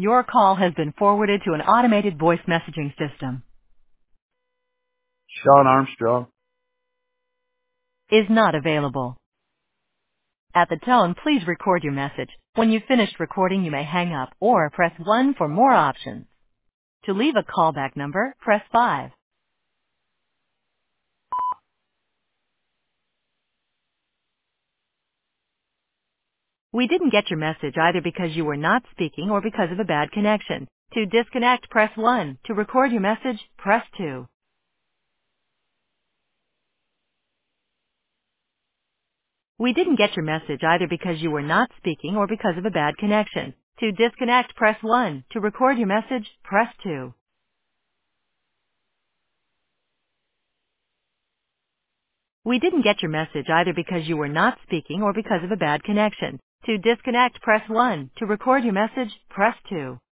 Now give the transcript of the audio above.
Your call has been forwarded to an automated voice messaging system. Sean Armstrong. Is not available. At the tone, please record your message. When you've finished recording, you may hang up or press 1 for more options. To leave a callback number, press 5. We didn't get your message either because you were not speaking or because of a bad connection. To disconnect, press 1. To record your message, press 2. We didn't get your message either because you were not speaking or because of a bad connection. To disconnect, press 1. To record your message, press 2. We didn't get your message either because you were not speaking or because of a bad connection. To disconnect, press 1. To record your message, press 2.